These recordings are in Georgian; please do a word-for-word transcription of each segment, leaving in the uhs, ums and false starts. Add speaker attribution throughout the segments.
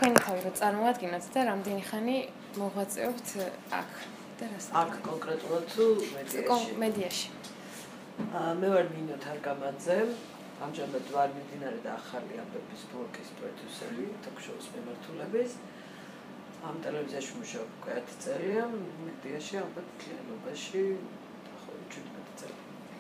Speaker 1: თქვენი თავი რომ წარმოადგენთ და რამდენი ხანი მოღვაწეობთ აქ და რასაც
Speaker 2: აქ კონკრეტულად თუ მედიაში
Speaker 1: მედიაში
Speaker 2: მე ვარ ნინო თარგამაძე ამჟამად ვარ მიმდინარე და ახალი ამბების ბლოკის პროდიუსერი ტოქ-შოუს მიმართულების ამ ტელევიზიაში მუშაობ უკვე ათი წელია მედიაში ალბათ კლიანობაში დაახლოებით შვიდმეტი წელი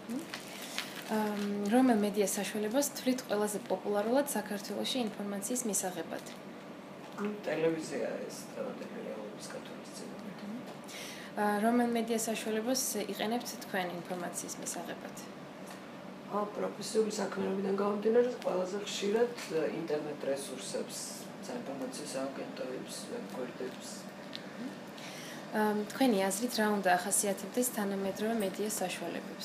Speaker 1: რომელ მედია საშუალებას თვლით ყველაზე პოპულარულად საქართველოში ინფორმაციის მისაღებად?
Speaker 2: ტელევიზია ეს დღევანდელი რეალობის გათვალისწინებით.
Speaker 1: რომელ მედია საშუალებას იყენებთ თქვენ ინფორმაციის მისაღებად?
Speaker 2: ა პროფესიული საქმიანობიდან გამომდინარე ყველაზე ხშირად ინტერნეტ რესურსებს, საინფორმაციო სააგენტოებს, ვებგვერდებს.
Speaker 1: თქვენი აზრით რა უნდა ახასიათებდეს თანამედროვე მედიას საშუალებებს?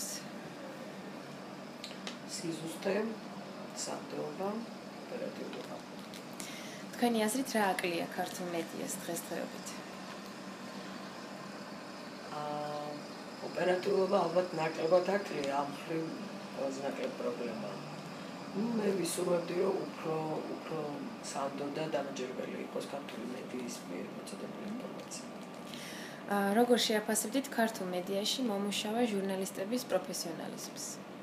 Speaker 2: სიზუსტე, სამდეობა, ოპერატიულობა.
Speaker 1: თქვენი აზრით რა აკლია ქართულ მედიას დღესდღეობით?
Speaker 2: აა ოპერატიულობა ალბათ ნაკლებად აკლია, ამ მხრივ ყველაზე ნაკლებ პრობლემაა. მე ვისურვებდი, რომ უფრო უფრო სამდო და დამაჯერებელი იყოს ქართული მედიის მიერ მოწოდებული ინფორმაცია.
Speaker 1: როგორ შეაფასებდით ქართულ მედიაში მომუშავე ჟურნალისტების პროფესიონალიზმს?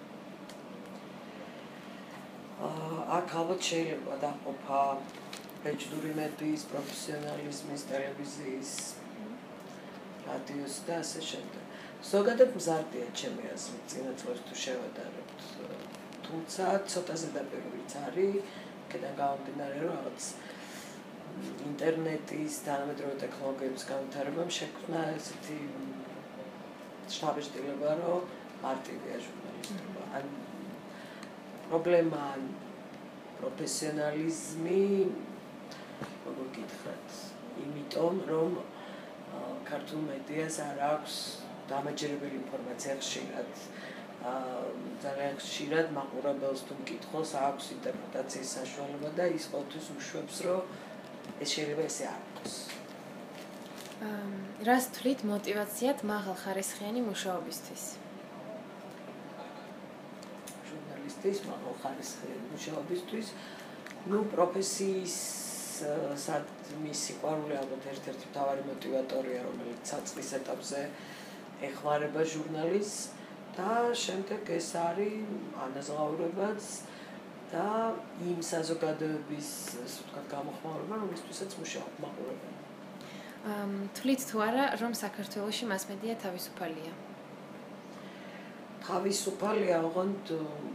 Speaker 2: აქ ალბათ შეიძლება დაყოფა ბეჭდური მედიის პროფესიონალიზმის, ტელევიზიის, რადიოს და ასე შემდეგ. ზოგადად მზარდია ჩემი აზრით წინა წლებს თუ შევადარებთ. თუმცა ცოტა ზედაპირულიც არის, აქედან გამომდინარე რომ რაღაც ინტერნეტის თანამედროვე ტექნოლოგიების განვითარებამ შექმნა ესეთი შთაბეჭდილება, რომ მარტივია ჟურნალისტობა. ან პრობლემა პროფესიონალიზმი როგორ გითხრათ, იმიტომ რომ ქართულ მედიას არ აქვს დამაჯერებელი ინფორმაცია ხშირად. ძალიან ხშირად მაყურებელს თუ მკითხოს აქვს ინტერპრეტაციის საშუალება და ის ყოველთვის უშვებს, რომ ეს შეიძლება ესე არ იყოს.
Speaker 1: რას თვლით მოტივაციად მაღალხარისხიანი მუშაობისთვის?
Speaker 2: ჟურნალისტის მაღალხარისხიანი მუშაობისთვის, ну პროფესიის მის სიყვარული ალბათ ერთ-ერთი მთავარი მოტივატორია, რომელიც საწყის ეტაპზე ეხმარება ჟურნალისტს და შემდეგ ეს არის ანაზღაურებაც და იმ საზოგადოების, ასე ვთქვათ, გამოხმაურება, რომლისთვისაც მუშაობ მაყურებელი.
Speaker 1: თვლით თუ არა, რომ საქართველოში მასმედია თავისუფალია?
Speaker 2: თავისუფალია, ოღონდ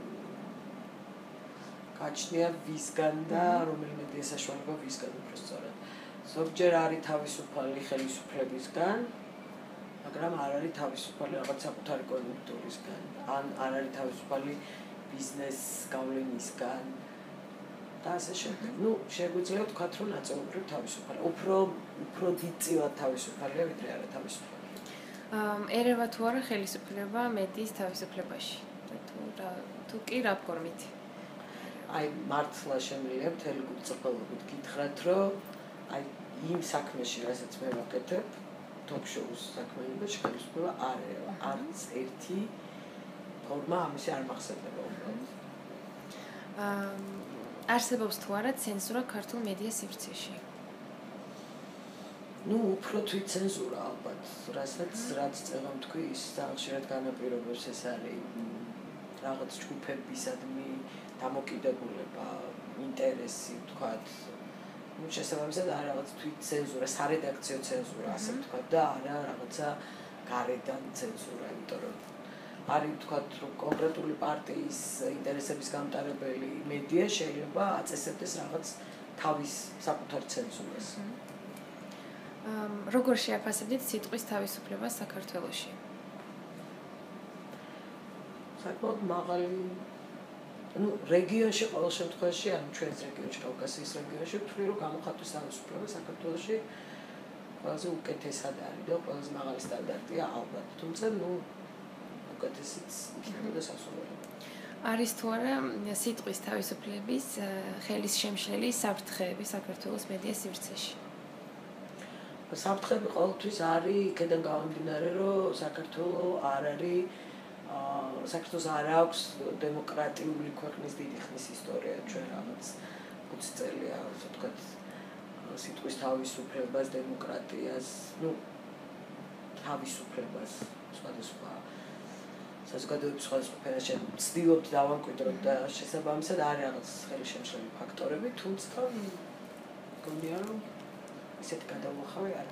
Speaker 2: გაჩნია ვისგან და რომელი მედია საშუალება ვისგან უფრო სწორად. ზოგჯერ არის თავისუფალი ხელისუფლებისგან, მაგრამ არ არის თავისუფალი რაღაც საკუთარი კონjunktურისგან, ან არ არის თავისუფალი ბიზნეს გავლენისგან და ასე შემდეგ. ну, შეგვიძლია ვთქვათ, რომ ნაწილობრივ თავისუფალი, უფრო უფრო დიდწილად თავისუფალია, ვიდრე არა თავისუფალი.
Speaker 1: ერევა თუ არა ხელისუფლება მედიის თავისუფლებაში? თუ რა თუ კი რა ფორმით?
Speaker 2: აი მართლა შემიძლია მთელი გულწრფელობით გითხრათ, რომ აი იმ საქმეში, რასაც მე ვაკეთებ, ტოქ-შოუს საქმეებში ხელისუფლება არ არც ერთი ფორმა ამისი არ მახსენდება უბრალოდ.
Speaker 1: არსებობს თუ არა ცენზურა ქართულ მედია სივრცეში?
Speaker 2: ну, უფრო თვითცენზურა ალბათ, რასაც რაც წელом თქვი, ის ხშირად განაპირობებს ეს არის რაღაც ჯგუფებისადმი დამოკიდებულება, ინტერესი, ვთქვათ, ну, შესაბამისად არა რაღაც თვითცენზურა, სარედაქციო ცენზურა, ასე ვთქვათ და არა რაღაცა გარედან ცენზურა, იმიტომ რომ არის ვთქვათ, რომ კონკრეტული პარტიის ინტერესების გამტარებელი მედია შეიძლება აწესებდეს რაღაც თავის საკუთარ ცენზურას.
Speaker 1: როგორ შეაფასებდით სიტყვის თავისუფლებას საქართველოში?
Speaker 2: საკმაოდ მაღალი ну, რეგიონში ყოველ შემთხვევაში, ან ჩვენს რეგიონში, კავკასიის რეგიონში, ვთვლი, რომ გამოხატვის თავისუფლება საქართველოში ყველაზე უკეთესად არის და ყველაზე მაღალი სტანდარტია ალბათ. თუმცა, ну, უკეთესიც იქნებოდა სასურველი.
Speaker 1: არის თუ არა სიტყვის თავისუფლების ხელის შემშლელი საფრთხეები საქართველოს მედია სივრცეში?
Speaker 2: საფრთხეები ყოველთვის არის იქედან გამომდინარე, რომ საქართველო არ არის საქართველოს არ აქვს დემოკრატიული ქვეყნის დიდი ხნის ისტორია, ჩვენ რაღაც ოცი წელია, ასე ვთქვათ, სიტყვის თავისუფლებას, დემოკრატიას, ну, თავისუფლებას, სხვადასხვა საზოგადოების სხვადასხვა ფენაში ვცდილობთ დავამკვიდროთ და შესაბამისად არის რაღაც ხელშემშლელი ფაქტორები, თუმცა მგონია რომ ისეთი გადაუხავი არა.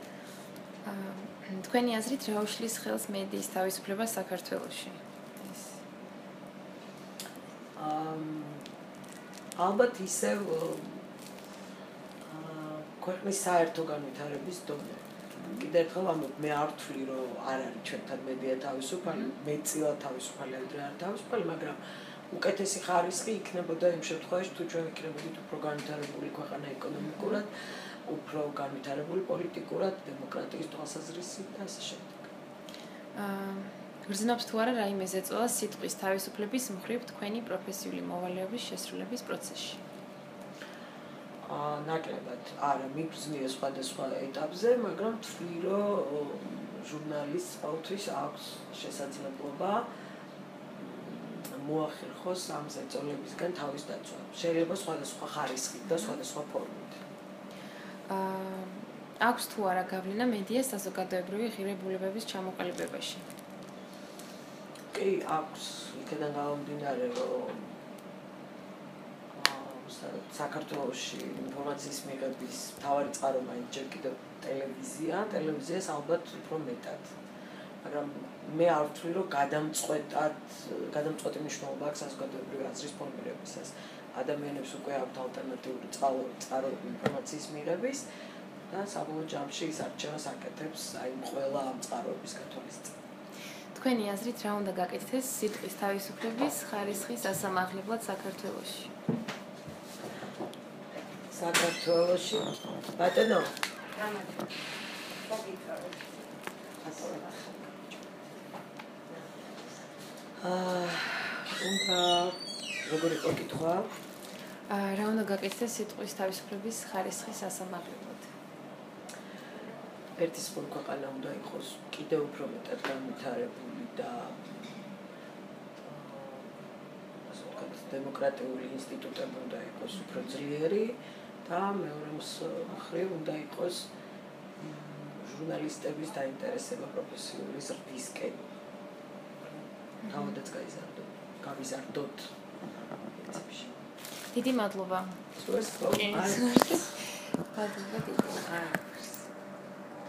Speaker 1: აა თქვენი აზრით რა უშლის ხელს მედიის თავისუფლებას საქართველოში?
Speaker 2: აა ალბათ ისევ ქვეყნის საერთო განვითარების დონე. კიდევ ერთხელ ამბობ, მე არ ვთვლი, რომ არ არის ჩვენთან მედია თავისუფალი, მეტწილად თავისუფალი ადრე არ თავისუფალი, მაგრამ უკეთესი ხარისხი იქნებოდა იმ შემთხვევაში, თუ ჩვენ ვიქნებოდით უფრო განვითარებული ქვეყანა ეკონომიკურად, უფრო განვითარებული პოლიტიკურად, დემოკრატიის თვალსაზრისით და ასე შემდეგ.
Speaker 1: აა გრძნობს თუ არა რაიმე ზეწოლა სიტყვის თავისუფლების მხრივ თქვენი პროფესიული მოვალეობის შესრულების პროცესში?
Speaker 2: აა ნაკლებად არა მიგრძნია სხვადასხვა ეტაპზე, მაგრამ ვთვლი, რომ ჟურნალისტს ყოველთვის აქვს შესაძლებლობა მოახერხოს ამ ზეწოლებისგან თავის დაცვა. შეიძლება სხვადასხვა ხარისხით და სხვადასხვა ფორმით.
Speaker 1: აა აქვს თუ არა გავლენა მედიას საზოგადოებრივი ღირებულებების ჩამოყალიბებაში?
Speaker 2: კი, აქვს. იქიდან გამომდინარე, რომ საქართველოში ინფორმაციის მიღების მთავარი წყარო მაინც ჯერ კიდევ ტელევიზია, ტელევიზიას ალბათ უფრო მეტად. მაგრამ მე არ ვთვლი, რომ გადამწყვეტად, გადამწყვეტი მნიშვნელობა აქვს საზოგადოებრივი აზრის ფორმირებისას. ადამიანებს უკვე აქვთ ალტერნატიული წყარო ინფორმაციის მიღების და საბოლოო ჯამში ის არჩევას აკეთებს აი ყველა ამ წყაროების გათვალისწინებით.
Speaker 1: თქვენი აზრით რა უნდა გაკეთდეს სიტყვის თავისუფლების ხარისხის ასამაღლებლად საქართველოში?
Speaker 2: საქართველოში ბატონო აა უნდა როგორი კითხვა?
Speaker 1: აა რა უნდა გაკეთდეს სიტყვის თავისუფლების ხარისხის ასამაღლებლად?
Speaker 2: ერთი სხვა ქვეყანა უნდა იყოს კიდევ უფრო მეტად განვითარებული და ასე ვთქვათ, დემოკრატიული ინსტიტუტები უნდა იყოს უფრო ძლიერი და მეორე მხრივ უნდა იყოს ჟურნალისტების დაინტერესება პროფესიული ზრდისკენ. თავადაც გაიზარდოთ, გავიზარდოთ.
Speaker 1: დიდი მადლობა.
Speaker 2: სულ ეს
Speaker 1: მადლობა დიდი.